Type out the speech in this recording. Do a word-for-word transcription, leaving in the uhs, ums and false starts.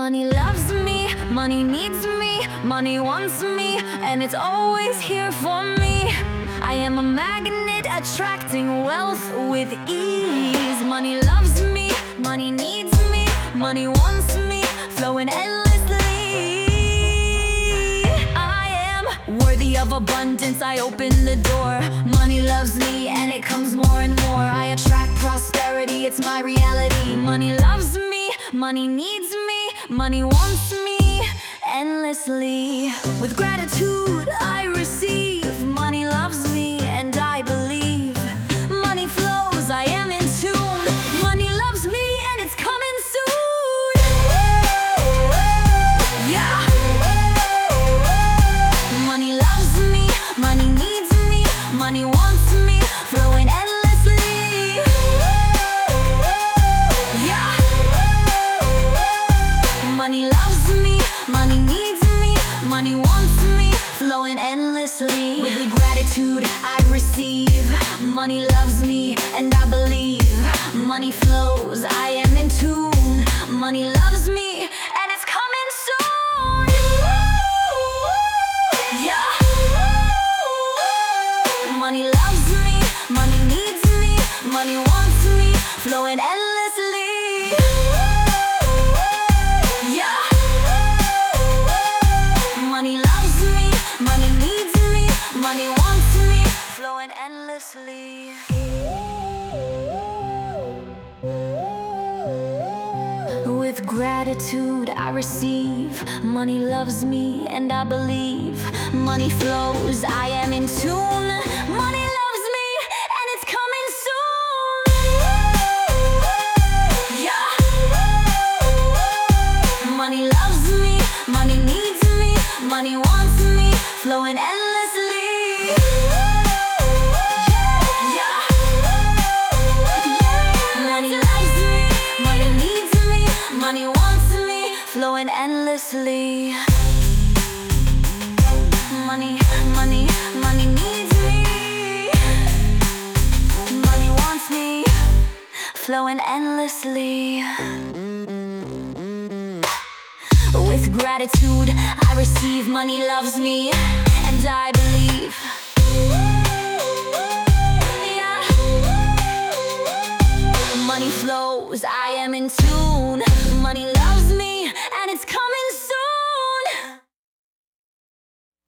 Money loves me, money needs me, money wants me, and it's always here for me. I am a magnet attracting wealth with ease. Money loves me, money needs me, money wants me, flowing endlessly. I am worthy of abundance, I open the door. Money loves me and it comes more and more. I attract prosperity, it's my reality. Money loves me, money needs me, money wants me endlessly. With gratitude I receive. Money loves me and I believe. Money flows, I am in tune. Money loves me and it's coming soon. Yeah. Money loves me, money needs me, money wants me, flowing endlessly. Yeah. Money loves me, money needs me, money wants me, flowing endlessly. With gratitude I receive. Money loves me and I believe. Money flows, I am in tune. Money loves me and it's coming soon. Yeah. Money loves me, money needs me, money wants me, flowing endlessly. Yeah. Money loves me, money needs me, money wants me, flowing endlessly. With gratitude I receive. Money loves me and I believe. Money flows, I am in tune. Money loves me and it's coming soon. Yeah. Money loves me, money needs me, money wants me, flowing endlessly. Yeah. Money loves me, money needs me, money wants me, flowing endlessly. Money, money, money needs me, money wants me, flowing endlessly. With gratitude I receive. Money loves me and I believe.